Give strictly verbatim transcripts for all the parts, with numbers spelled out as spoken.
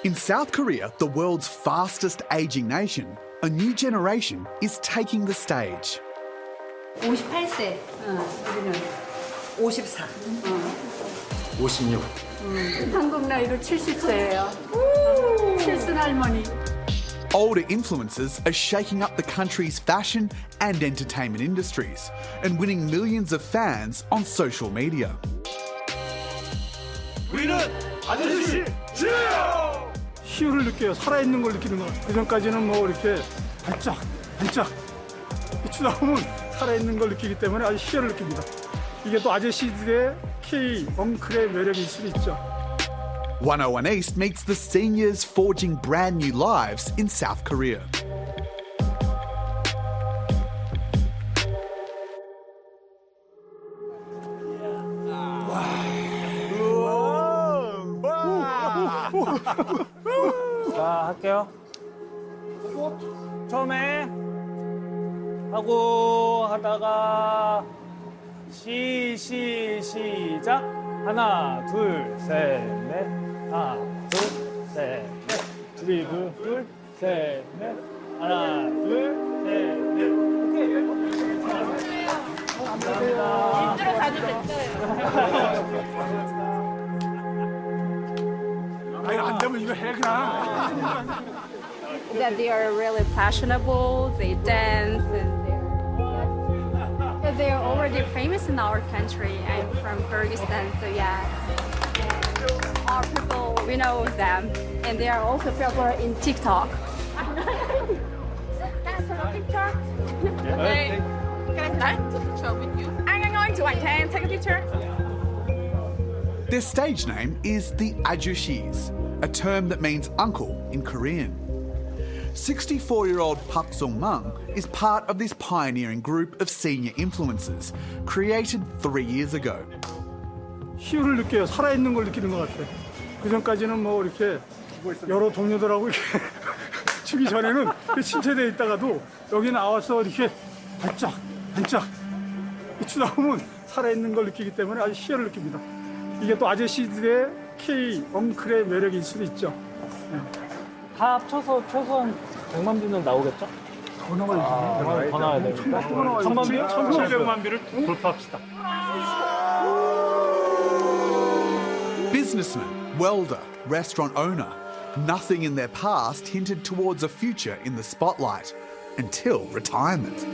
In South Korea, the world's fastest aging nation, a new generation is taking the stage. 오십팔 세. 어, 우리는 오십사. 어. 오십육. 음, 한국 나이로 칠십 세예요. 칠순 할머니. Older influencers are shaking up the country's fashion and entertainment industries and winning millions of fans on social media. 우리는 아저씨 지혜요! 희열을 느껴요. 살아있는 걸 느끼는 거. 그전까지는 뭐 이렇게 반짝, 반짝. 추다 보면 살아있는 걸 느끼기 때문에 아주 희열을 느낍니다. 이게 또 아저씨들의 K 엉클의 매력일 수도 있죠. one oh one East meets the seniors forging brand new lives in South Korea. 자, 할게요. 처음에 하고 하다가 시, 시, 시작. 하나, 둘, 셋, 넷. 하나, 둘, 셋, 넷. 우리 둘, 둘, 셋, 넷. 하나, 둘, 셋, 넷. 오케이. 감사합니다. 힘들어 가도 됐어요. 아니, 안 되면 이거 해, 그냥. That they are really fashionable, they dance, and they're, they're already famous in our country. I'm from Kyrgyzstan, so yeah. Our people, we know them, and they are also popular in TikTok. Dance on TikTok? Hey, can I take a picture with you? I'm going to one ten, take a picture. Their stage name is the Ajushis, a term that means uncle in Korean. sixty-four-year-old Park Sung-mang is part of this pioneering group of senior influencers created three years ago. 희열을 느껴요. 살아있는 걸 느끼는 것 같아요. 그전까지는 뭐 이렇게 여러 동료들하고 이렇게 주기 전에는 침체되어 있다가도 여기 나와서 이렇게 반짝, 반짝 추다 보면 살아있는 걸 느끼기 때문에 아주 희열을 느낍니다. 이게 또 아저씨들의 K 엉클의 매력일 수도 있죠. 네. 다 합쳐서 최소한 백만 뷰는 나오겠죠? 더 나와야지. 아, 더 나와야 되니까. 천만 뷰? 천칠백만 뷰를 돌파합시다. Businessman, welder, restaurant owner. Nothing in their past hinted towards a future in the spotlight until retirement.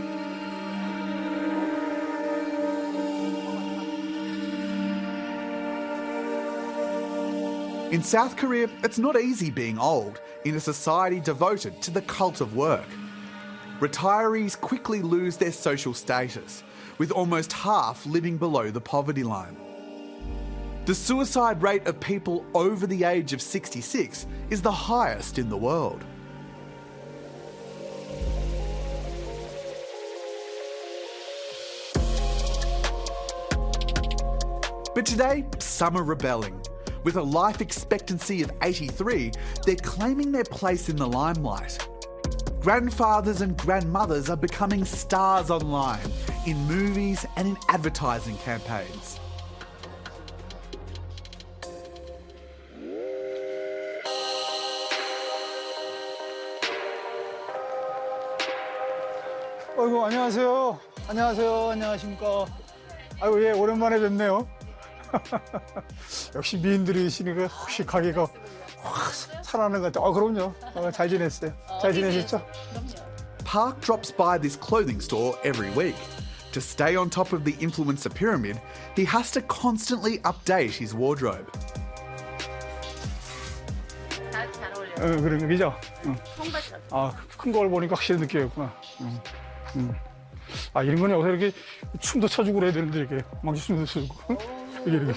In South Korea, it's not easy being old in a society devoted to the cult of work. Retirees quickly lose their social status, with almost half living below the poverty line. The suicide rate of people over the age of sixty-six is the highest in the world. But today, some are rebelling. With a life expectancy of eighty-three, they're claiming their place in the limelight. Grandfathers and grandmothers are becoming stars online, in movies and in advertising campaigns. 아이고, 안녕하세요. 안녕하세요. 안녕하십니까. 아이고, 예, 오랜만에 뵙네요. 역시 미인들이시니까 혹시 가게가 확 살아나는 것 같아요. 아, 그럼요. 어, 잘 지냈어요. 잘 지내셨죠? Park drops by this clothing store every week. To stay on top of the influencer pyramid, he has to constantly update his wardrobe. 잘 어울려요. 어, 그런 거죠? 응. 청바지. 아, 큰 걸 보니까 확실히 느껴졌구나. 응. 응. 아, 이런 건 여기서 이렇게 춤도 춰주고 그래야 되는데, 이렇게 막 춤도 춰주고. 이게 이렇게.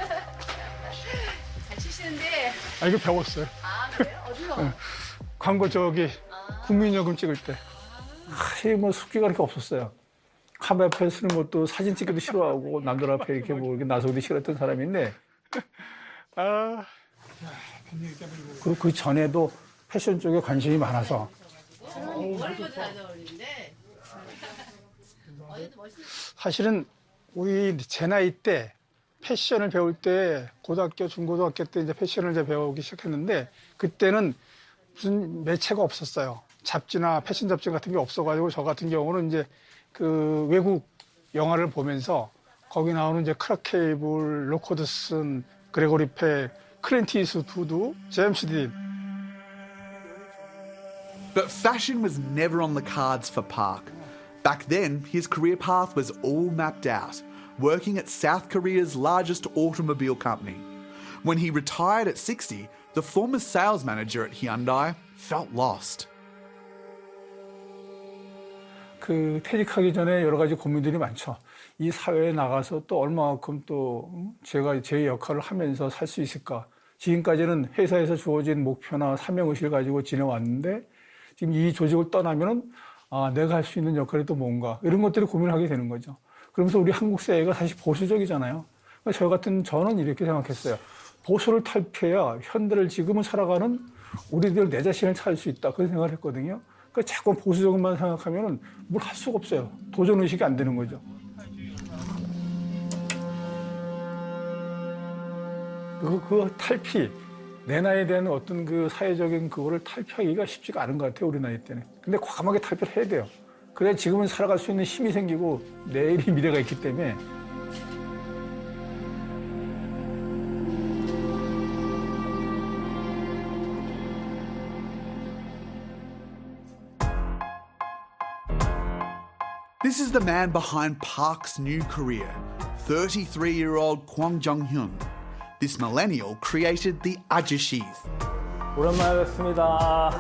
잘 치시는데. 아, 이거 배웠어요. 아, 그래요? 어디서? 응. 광고 저기 국민연금 찍을 때. 아, 이게 뭐 숙기가 그렇게 없었어요. 카메라 앞에 쓰는 것도 사진 찍기도 싫어하고 남들 앞에 이렇게 뭐 이렇게 나서기도 싫어했던 사람인데. 아. 그리고 그 전에도 패션 쪽에 관심이 많아서. 머리도 잘 어울리는데. 사실은 우리 제 나이 때 패션을 배울 때 고등학교, 중고등학교 때 이제 패션을 이제 배우기 시작했는데 그때는 무슨 매체가 없었어요. 잡지나 패션 잡지 같은 게 없어가지고 저 같은 경우는 이제 그 외국 영화를 보면서 거기 나오는 이제 크락 케이블, 로코드슨, 그레고리 팩, 클린트 이스트우드, 제임스 딘. But fashion was never on the cards for Park. Back then, his career path was all mapped out, working at South Korea's largest automobile company. When he retired at sixty, the former sales manager at Hyundai felt lost. 그 퇴직하기 전에 여러 가지 고민들이 많죠. 이 사회에 나가서 또 얼마만큼 또 제가 제 역할을 하면서 살 수 있을까. 지금까지는 회사에서 주어진 목표나 사명의식을 가지고 지내왔는데 지금 이 조직을 떠나면은 아, 내가 할 수 있는 역할이 또 뭔가 이런 것들을 고민을 하게 되는 거죠. 그러면서 우리 한국 사회가 사실 보수적이잖아요. 그러니까 저 같은 저는 이렇게 생각했어요. 보수를 탈피해야 현대를 지금은 살아가는 우리들 내 자신을 찾을 수 있다. 그런 생각을 했거든요. 그러니까 자꾸 보수적인만 생각하면은 뭘 할 수가 없어요. 도전 의식이 안 되는 거죠. 그, 그 탈피, 내 나이에 대한 어떤 그 사회적인 그거를 탈피하기가 쉽지가 않은 것 같아요, 우리 나이 때는. 근데 과감하게 탈피를 해야 돼요. 그래야 지금은 살아갈 수 있는 힘이 생기고 내일이 미래가 있기 때문에. This is the man behind Park's new career, thirty-three-year-old Kwang Jung-hyun. This millennial created the Ajishis. 오랜만에 뵙습니다.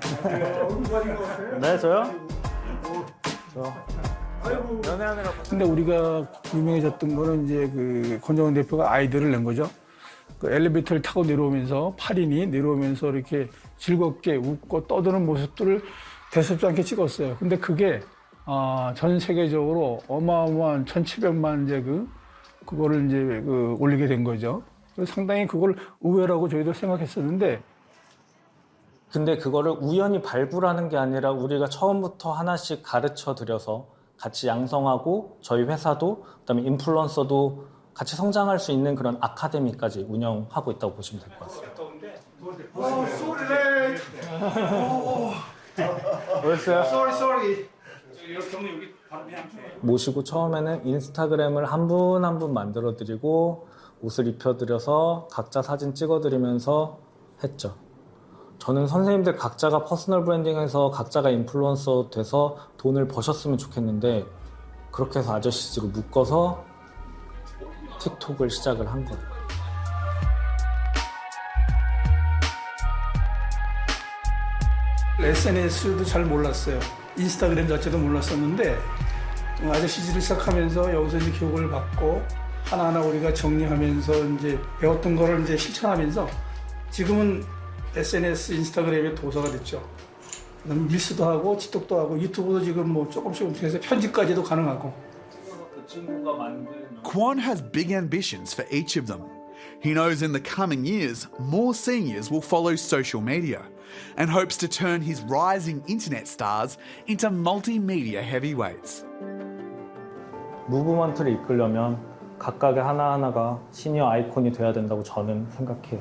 네, 저요? 저. 연애하느라. 근데 우리가 유명해졌던 거는 이제 그 권정은 대표가 아이디어를 낸 거죠. 그 엘리베이터를 타고 내려오면서 팔 인이 내려오면서 이렇게 즐겁게 웃고 떠드는 모습들을 대수롭지 않게 찍었어요. 근데 그게 아, 전 세계적으로 어마어마한 천칠백만 이제 그 그거를 이제 그 올리게 된 거죠. 그래서 상당히 그걸 의외라고 저희도 생각했었는데. 근데 그거를 우연히 발굴하는 게 아니라 우리가 처음부터 하나씩 가르쳐 드려서 같이 양성하고 저희 회사도 그다음에 인플루언서도 같이 성장할 수 있는 그런 아카데미까지 운영하고 있다고 보시면 될 것 같습니다. 뭐였어요? Sorry, sorry. 모시고 처음에는 인스타그램을 한 분 한 분 만들어 드리고 옷을 입혀 드려서 각자 사진 찍어 드리면서 했죠. 저는 선생님들 각자가 퍼스널 브랜딩해서 각자가 인플루언서 돼서 돈을 버셨으면 좋겠는데 그렇게 해서 아저씨로 묶어서 틱톡을 시작을 한 거예요. 에스엔에스도 잘 몰랐어요. 인스타그램 자체도 몰랐었는데 아저씨질을 시작하면서 여기서 이제 교육을 받고 하나하나 우리가 정리하면서 이제 배웠던 거를 이제 실천하면서 지금은 에스엔에스, 인스타그램의 도사가 됐죠. 릴스도 하고 틱톡도 하고 유튜브도 지금 뭐 조금씩 움직여서 편집까지도 가능하고. Kwon has big ambitions for each of them. He knows in the coming years, more seniors will follow social media and hopes to turn his rising internet stars into multimedia heavyweights. 무브먼트를 이끌려면 각각의 하나하나가 시니어 아이콘이 돼야 된다고 저는 생각해요.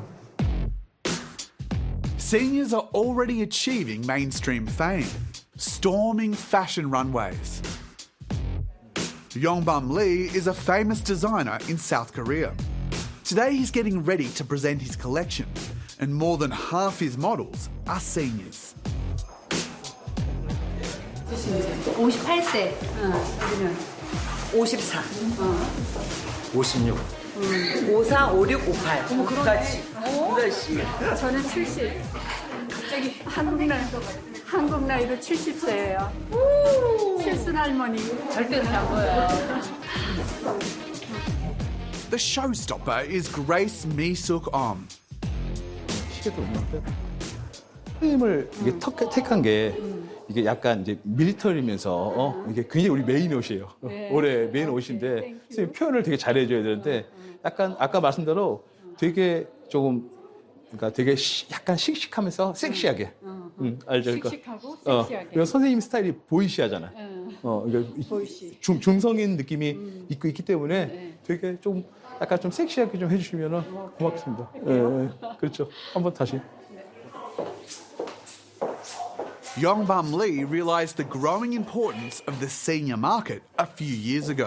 Seniors are already achieving mainstream fame, storming fashion runways. Yongbum Lee is a famous designer in South Korea. Today he's getting ready to present his collection, and more than half his models are seniors. 오십팔 세. 어, 여기는 오십사. 오십육. 오사, 오육, 오팔. 어머, 그렇지. 그렇지. 저는 칠십. 갑자기 한국 나이 한국 나이로 칠십 세예요. 칠순 할머니. 절대 안 보여요. The showstopper is Grace Mi-suk-om. 시계도 없는데 선생님을 이게 턱, 택한 게 이게 약간 이제 밀리터리면서 어? 이게 굉장히 우리 메인 옷이에요. 네. 올해 메인 옷인데 선생님 표현을 되게 잘해줘야 되는데 약간 아까 말씀대로 되게 조금 그러니까 되게 시, 약간 씩씩하면서 섹시하게. 응, 알죠? 씩씩하고 어, 섹시하게. 그리고 선생님 스타일이 보이시하잖아요. 응. 어, 이게 중, 중성인 느낌이 음. 있고 있기 때문에 네. 되게 좀 약간 좀 섹시하게 좀 해주시면 고맙습니다. 예, 예, 그렇죠. 한번 다시. Yongbum Lee realised the growing importance of the senior market a few years ago.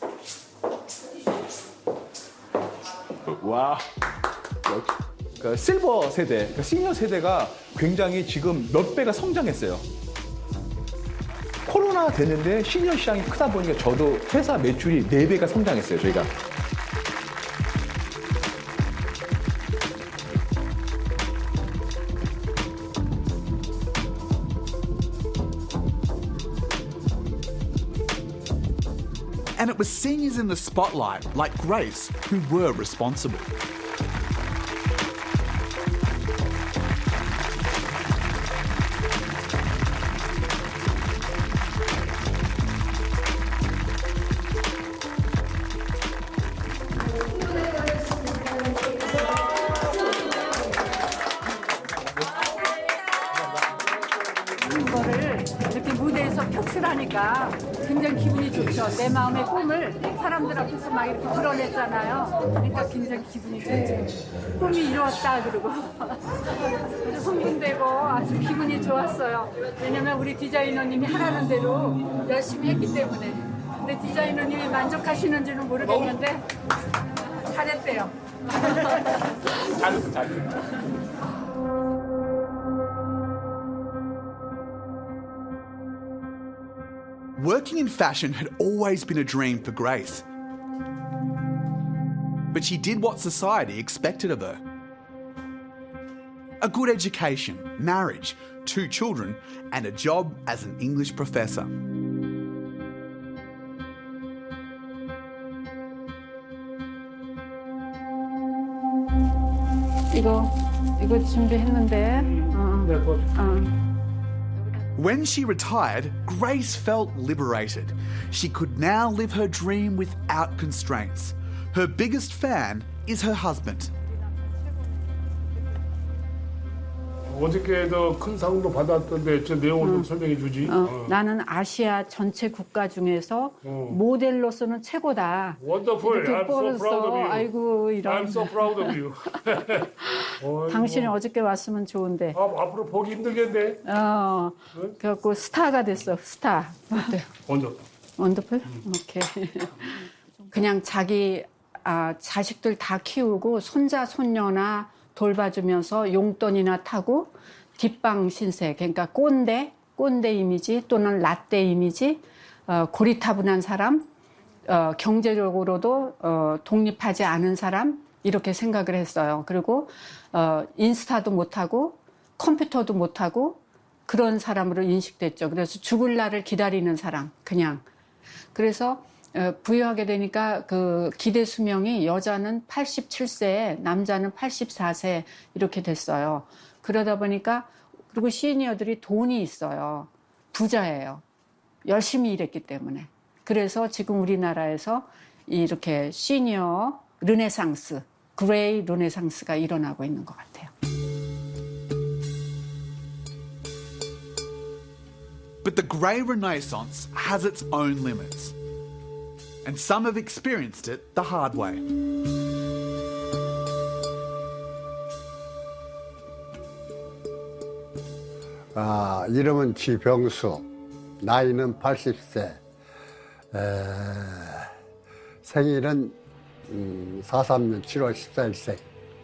와, 그 실버 세대, 그 시니어 세대가 굉장히 지금 몇 배가 성장했어요. 코로나 됐는데 시니어 시장이 크다 보니까 저도 회사 매출이 네 배가 성장했어요, 저희가. And it was seniors in the spotlight, like Grace, who were responsible. 이거를 이렇게 무대에서 표출하니까 굉장히 기분이 좋죠. 내 마음의 꿈을 사람들 앞에서 막 이렇게 드러냈잖아요. 그러니까 굉장히 기분이 좋죠. 꿈이 이루었다 그러고 아주 흥분되고 아주 기분이 좋았어요. 왜냐면 우리 디자이너님이 하라는 대로 열심히 했기 때문에. 근데 디자이너님이 만족하시는지는 모르겠는데 잘했대요. 잘했어, 잘했어. Working in fashion had always been a dream for Grace. But she did what society expected of her. A good education, marriage, two children, and a job as an English professor. 이거, 이거 준비했는데. 어, 어. When she retired, Grace felt liberated. She could now live her dream without constraints. Her biggest fan is her husband. 어저께도 큰 상도 받았던데 저 내용을 좀 설명해 주지. 어, 어. 나는 아시아 전체 국가 중에서 어. 모델로서는 최고다. Wonderful. I'm so proud of you. 아이고 이런. I'm so proud of you. 당신이 어저께 왔으면 좋은데. 아, 앞으로 보기 힘들겠네. 어, 응? 그래갖고 스타가 됐어. 스타. 어때? 원더풀. 원더풀? 음. 오케이. 그냥 자기 아, 자식들 다 키우고 손자 손녀나 돌봐주면서 용돈이나 타고 뒷방 신세, 그러니까 꼰대, 꼰대 이미지 또는 라떼 이미지, 어, 고리타분한 사람, 어, 경제적으로도 어, 독립하지 않은 사람 이렇게 생각을 했어요. 그리고 어, 인스타도 못하고 컴퓨터도 못하고 그런 사람으로 인식됐죠. 그래서 죽을 날을 기다리는 사람, 그냥. 그래서 부유하게 되니까 그 기대 수명이 여자는 팔십칠 세, 남자는 팔십사 세 이렇게 됐어요. 그러다 보니까 그리고 시니어들이 돈이 있어요. 부자예요. 열심히 일했기 때문에. 그래서 지금 우리나라에서 이렇게 시니어 르네상스, 그레이 르네상스가 일어나고 있는 것 같아요. But the grey renaissance has its own limits. And some have experienced it the hard way. 아, 이름은 지병수, 나이는 팔십 세, 에, 생일은 음, 사십삼 년 칠월 십사일생.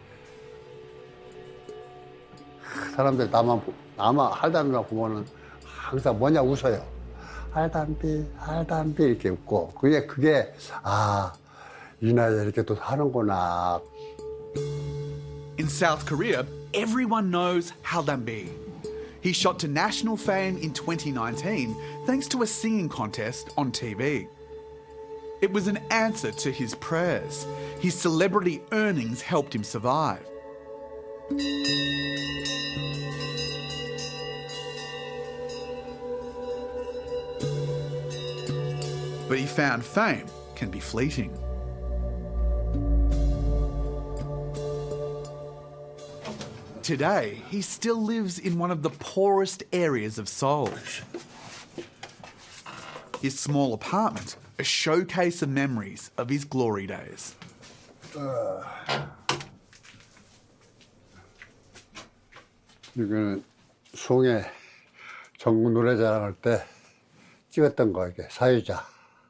사람들 나만, 나만 할담비만 보면은 항상 뭐냐 웃어요. 할담비, 할담비 이렇게 웃고 그게 그게 아, 이 나이에 이렇게 또 하는구나. In South Korea, everyone knows Haldambi. He shot to national fame in twenty nineteen thanks to a singing contest on T V. It was an answer to his prayers. His celebrity earnings helped him survive. But he found fame can be fleeting. Today, he still lives in one of the poorest areas of Seoul. his small apartment a showcase of memories of his glory days. 이거는 송해 전국 노래자랑 할 때 찍었던 거, 이게 사회자.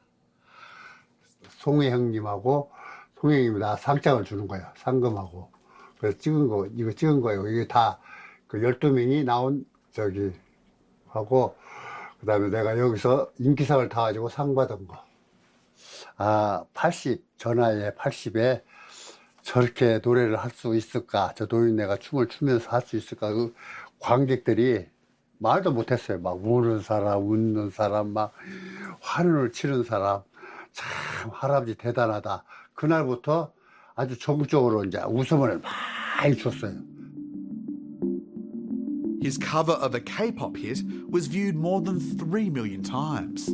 송해 형님하고 송해 형님이 나 상장을 주는 거야, 상금하고. 그래서 찍은 거, 이거 찍은 거예요. 이게 다 그 열두 명이 나온 저기 하고, 그 다음에 내가 여기서 인기상을 타가지고 상 받은 거. 아, 팔십, 저 나이에 팔십에 저렇게 노래를 할 수 있을까? 저 노인네가 춤을 추면서 할 수 있을까? 그 관객들이 말도 못했어요. 막 우는 사람, 웃는 사람, 막 환호를 치는 사람. 참 할아버지 대단하다. 그날부터 아주 적극적으로 이제 웃음을 많이 줬어요. His cover of a K-pop hit was viewed more than three million times.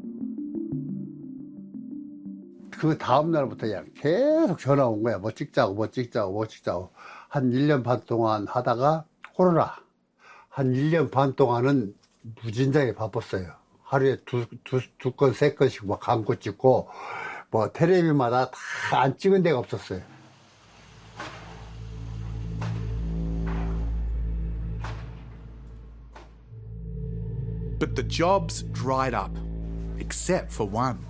그 다음 날부터 그냥 계속 전화 온 거야. 뭐 찍자고, 뭐 찍자고, 뭐 찍자고. 한 일 년 반 동안 하다가 코로나. 한 일 년 반 동안은 무진장에 바빴어요. 하루에 두, 두, 두 건, 세 건씩 뭐 광고 찍고, 뭐 텔레비마다 다 안 찍은 데가 없었어요. But the jobs dried up, except for one.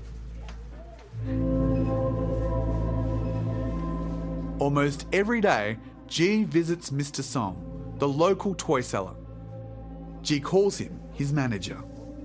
Almost every day, G visits Mister Song, the local toy seller. G calls him his manager.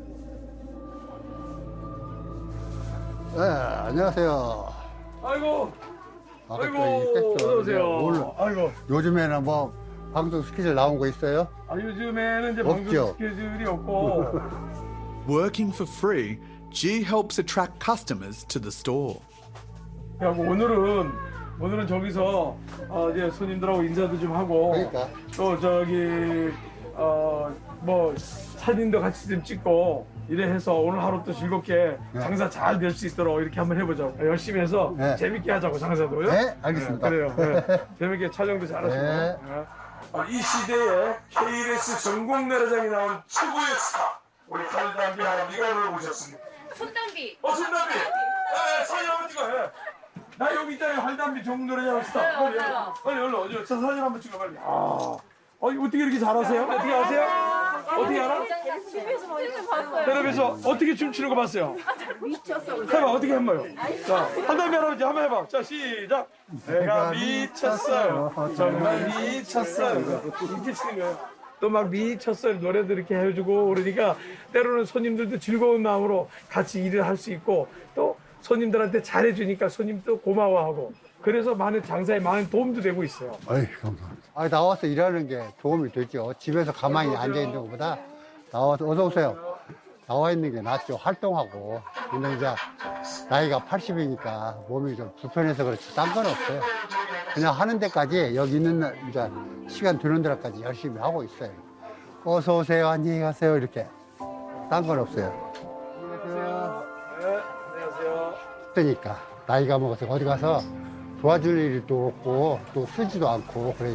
네, 안녕하세요. 아이고, 아까 아이고, 또 어서오세요. 오늘 아이고. 요즘에는 뭐 방송 스케줄 나온 거 있어요? 아, 요즘에는 이제 방송 없죠. 스케줄이 없고. Working for free, G helps attract customers to the store. 그리고 오늘은 오늘은 저기서 어, 이제 손님들하고 인사도 좀 하고. 그러니까. 또 저기 어, 뭐 사진도 같이 좀 찍고 이래 해서 오늘 하루 또 즐겁게 네. 장사 잘 될 수 있도록 이렇게 한번 해보자. 열심히 해서 네. 재밌게 하자고 장사도요. 네, 알겠습니다. 네, 그래요. 네. 재밌게 촬영도 잘하시고. 네. 네. 어, 이 시대에 케이비에스 전국 노래장에 나온 최고의 스타 우리 달담비 할아버지가 올라오셨습니다. 손담비. 어, 손담비. 네, 사진 한번 찍어요. 나 여기 있잖아요. 할담비 전국 노래장 스타. 빨리, 빨리 얼른 어디? 저 사진 한번 찍어 빨리. 아, 어, 어떻게 이렇게 잘하세요? 어떻게 아세요? 어떻게 알아? 텔레비에서 어떻게 춤추는 거 봤어요? 미쳤어. 해봐, 어떻게 한번요? 자, 할담비 할아버지 한번 해봐. 자, 시작. 내가 미쳤어요. 정말 미쳤어요. 이렇게 치는 거예요. 또 막 미쳤어요. 노래도 이렇게 해주고 그러니까 때로는 손님들도 즐거운 마음으로 같이 일을 할 수 있고 또 손님들한테 잘해주니까 손님도 고마워하고 그래서 많은 장사에 많은 도움도 되고 있어요. 아이, 감사합니다. 아, 나와서 일하는 게 도움이 되죠. 집에서 가만히 앉아있는 것보다 나와서, 어서오세요. 나와 있는 게 낫죠. 활동하고. 근데 이제 나이가 팔십이니까 몸이 좀 불편해서 그렇지. 딴 건 없어요. 그냥 하는 데까지 여기 있는 날, 이제 시간 되는 데까지 열심히 하고 있어요. 어서오세요. 안녕히 가세요. 이렇게. 딴 건 없어요. 안녕하세요. 네, 안녕하세요. 그러니까 나이가 먹어서 어디 가서 도와줄 일이 또 없고 또 쓰지도 않고 그래.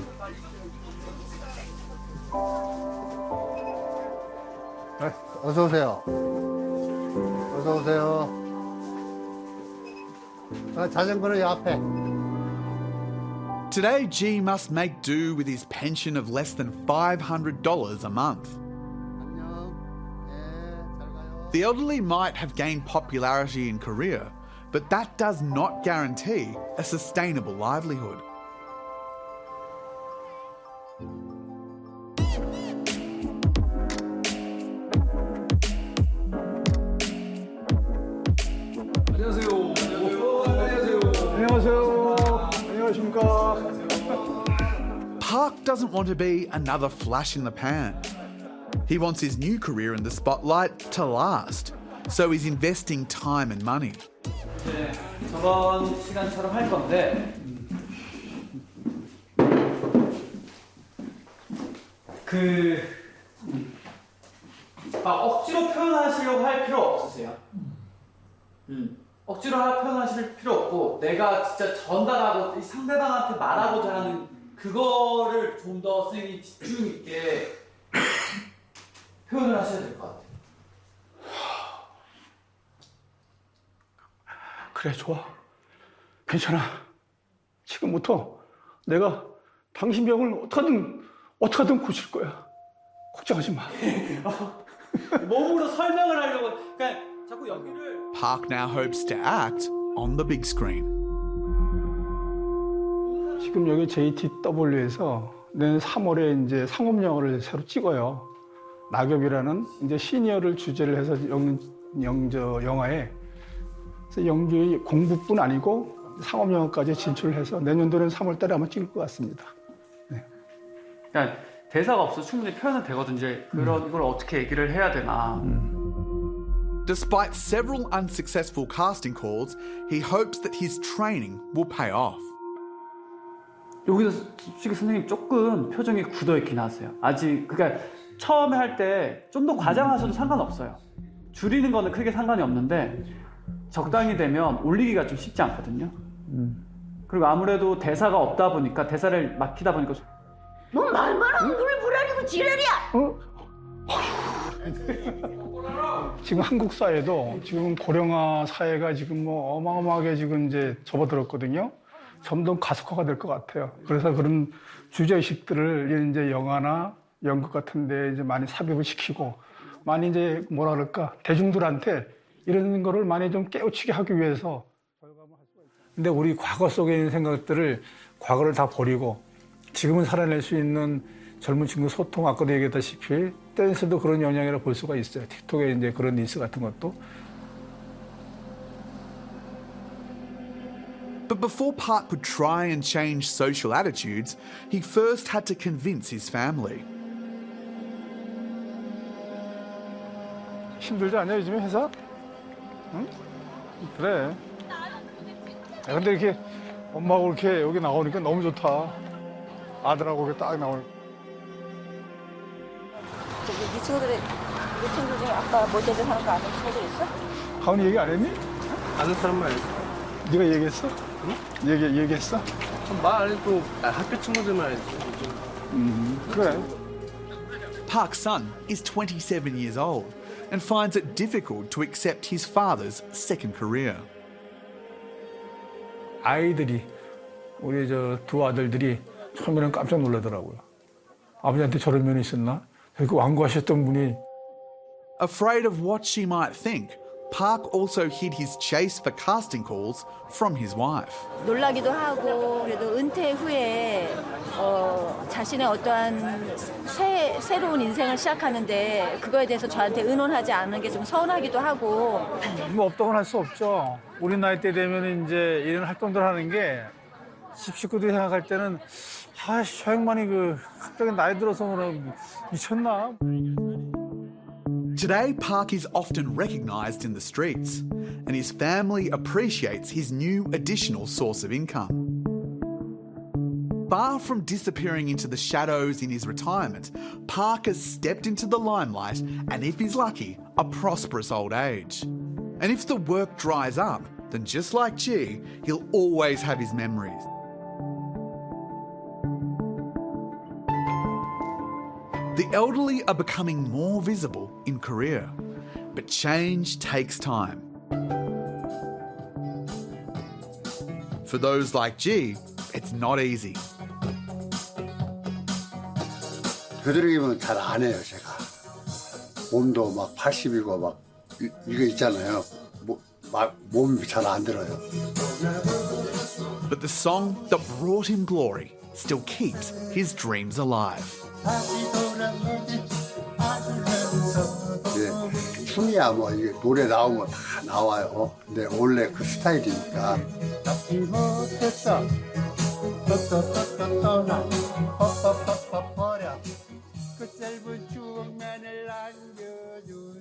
어서 오세요. 어서 오세요. 아, 자전거는 이 앞에. Today, G must make do with his pension of less than five hundred dollars a month. 안녕. 예, 잘 가요. The elderly might have gained popularity in Korea, but that does not guarantee a sustainable livelihood. 안녕하세요. 안녕하십니까. Park doesn't want to be another flash in the pan. He wants his new career in the spotlight to last, so he's investing time and money. 네, 저번 시간처럼 할 건데 그 막 억지로 표현하시려고 할 필요 없으세요. 음. 억지로 표현하실 필요 없고 내가 진짜 전달하고 상대방한테 말하고자 하는 그거를 좀 더 선생님이 집중 있게 표현을 하셔야 될 것 같아요. 그래, 좋아. 괜찮아. 지금부터 내가 당신 병을 어떻게든, 어떻게든 고칠 거야. 걱정하지 마. 몸으로 설명을 하려고. 그러니까 자꾸 여기를. Park now hopes to act on the big screen. 지금 여기 제이티더블유에서 내년 삼월에 이제 상업 영화를 새로 찍어요. 낙엽이라는 이제 시니어를 주제를 해서 영, 영저 영화에 그래서 연기 공부뿐 아니고 상업 영화까지 진출을 해서 내년도는 삼월 달에 아마 찍을 것 같습니다. 네. 그러니까 대사가 없어 충분히 표현은 되거든. 이제 그런 이걸 어떻게 얘기를 해야 되나. Despite several unsuccessful casting calls, he hopes that his training will pay off. 여기서 솔직히 선생님 조금 표정이 굳어 있긴 하세요. 아직 그러니까 처음에 할 때 좀 더 과장하셔도 상관없어요. 줄이는 거는 크게 상관이 없는데 적당히 되면 올리기가 좀 쉽지 않거든요. 음. 그리고 아무래도 대사가 없다 보니까 대사를 막히다 보니까 너 말만 안 그래 불안이고 지랄이야. 어? 지금 한국 사회도 지금 고령화 사회가 지금 뭐 어마어마하게 지금 이제 접어들었거든요. 점점 가속화가 될 것 같아요. 그래서 그런 주제의식들을 이제 영화나 연극 같은 데 이제 많이 삽입을 시키고 많이 이제 뭐라 그럴까 대중들한테 이런 거를 많이 좀 깨우치게 하기 위해서. 근데 우리 과거 속에 있는 생각들을 과거를 다 버리고 지금은 살아낼 수 있는 젊은 친구 소통, 아까도 얘기했다시피 댄스도 그런 영향이라 볼 수가 있어요. 틱톡에 이제 그런 릴스 같은 것도. But before Park could try and change social attitudes, he first had to convince his family. 힘들지 않냐 요즘에 회사? 응? 그래. 야, 근데 이렇게 엄마하고 이렇게 여기 나오니까 너무 좋다. 아들하고 이렇게 딱 나오니까. 저기 네 친구들의 네 친구들 중에 아까 모델을 하는 거 아는 친구들 있어? 가은이 얘기 안 했니? 아는 사람만 알지. 네가 얘기했어? 응? 얘기 얘기했어? 말 안 해도 학교 친구들만 알지. 음, 그래. Park's son is twenty-seven years old and finds it difficult to accept his father's second career. 아이들이 우리 저 두 아들들이 처음에는 깜짝 놀라더라고요. 아버지한테 저런 면이 있었나? 그 완고하셨던 분이. Afraid of what she might think, Park also hid his chase for casting calls from his wife. 놀라기도 하고 그래도 은퇴 후에 어, 자신의 어떠한 새, 새로운 인생을 시작하는데 그거에 대해서 저한테 의논하지 않는 게 좀 서운하기도 하고. 뭐 없다고는 할 수 없죠. 우리 나이 때 되면 이제 이런 활동들 하는 게 집 식구들이 생각할 때는 아씨 저 양반이 그 갑자기 나이 들어서 뭐라 미쳤나? Today, Park is often recognised in the streets, and his family appreciates his new additional source of income. Far from disappearing into the shadows in his retirement, Park has stepped into the limelight and, if he's lucky, a prosperous old age. And if the work dries up, then just like G, he'll always have his memories. The elderly are becoming more visible in Korea, but change takes time. For those like G, it's not easy. 되도록이면 잘 안 해요, 제가. 몸도 막 팔십이고 막 이, 이거 있잖아요. 뭐, 막 몸이 잘 안 들어요. But the song that brought him glory still keeps his dreams alive. 예, 춤이야 뭐 이게 노래 나오면 다 나와요. 근데 원래 그 스타일이니까. 그 짧은 추억만을 남겨줘.